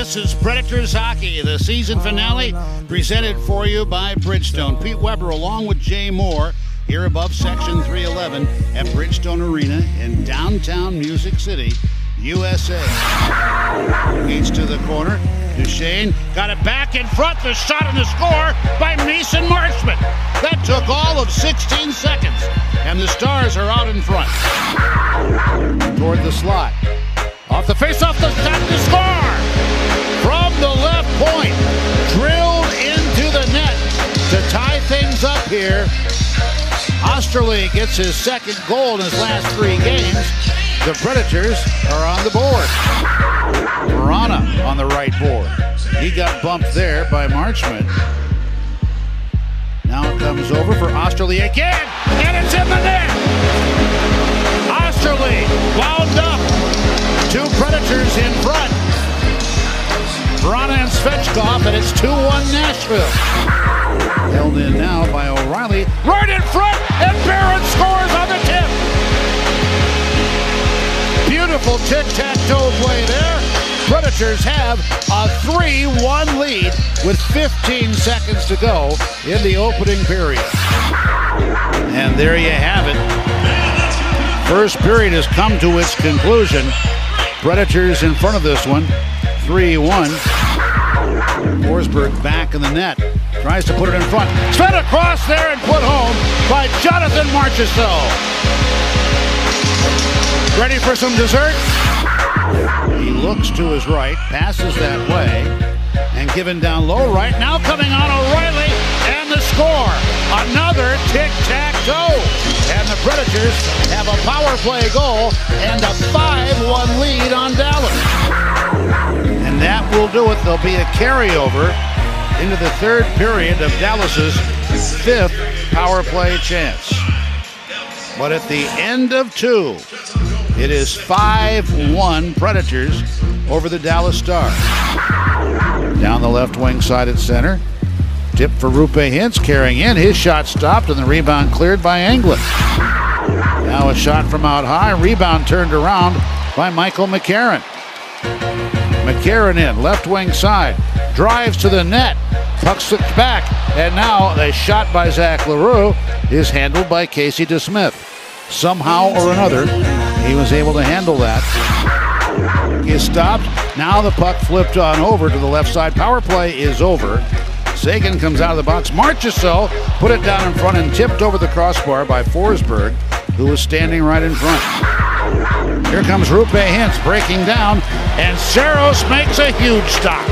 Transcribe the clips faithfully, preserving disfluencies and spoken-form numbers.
This is Predators Hockey, the season finale, presented for you by Bridgestone. Pete Weber along with Jay Moore here above Section three eleven at Bridgestone Arena in downtown Music City, U S A. Gates to the corner. Duchesne got it back in front. The shot and the score by Mason Marchment. That took all of sixteen seconds, and the Stars are out in front. Toward the slot. Off the face-off, the shot to score! From the left point, drilled into the net to tie things up here. Osterley gets his second goal in his last three games. The Predators are on the board. Vrana on the right board. He got bumped there by Marchment. Now it comes over for Osterley again, and it's in the net! Osterley wound up. Two Predators in front. Vrana and Svechkov, and it's two one Nashville. Held in now by O'Reilly. Right in front, and Barron scores on the tip. Beautiful tic-tac-toe play there. Predators have a three one lead with fifteen seconds to go in the opening period. And there you have it. First period has come to its conclusion. Predators in front of this one, three one. Forsberg back in the net. Tries to put it in front. Fed across there and put home by Jonathan Marchessault. Ready for some dessert? He looks to his right, passes that way, and given down low right. Now coming on O'Reilly, and the score. Another tic-tac-toe. And the Predators have a power play goal and a five one lead on Dallas. And that will do it. There'll be a carryover into the third period of Dallas's fifth power play chance. But at the end of two, it is five one Predators over the Dallas Stars. Down the left wing side at center. Tip for Roope Hintz, carrying in. His shot stopped and the rebound cleared by Englund. Now a shot from out high. Rebound turned around by Michael McCarron. McCarron in, left wing side. Drives to the net. Puck slips back. And now a shot by Zach LaRue is handled by Casey DeSmith. Somehow or another, he was able to handle that. He is stopped. Now the puck flipped on over to the left side. Power play is over. Seguin comes out of the box. Marchessault put it down in front and tipped over the crossbar by Forsberg, who was standing right in front. Here comes Roope Hintz breaking down, and Saros makes a huge stop.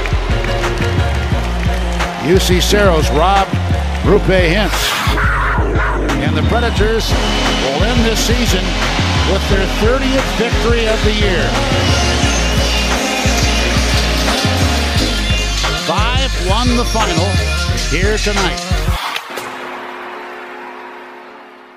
U C Saros robbed Roope Hintz. And the Predators will end this season with their thirtieth victory of the year. five one the final here tonight.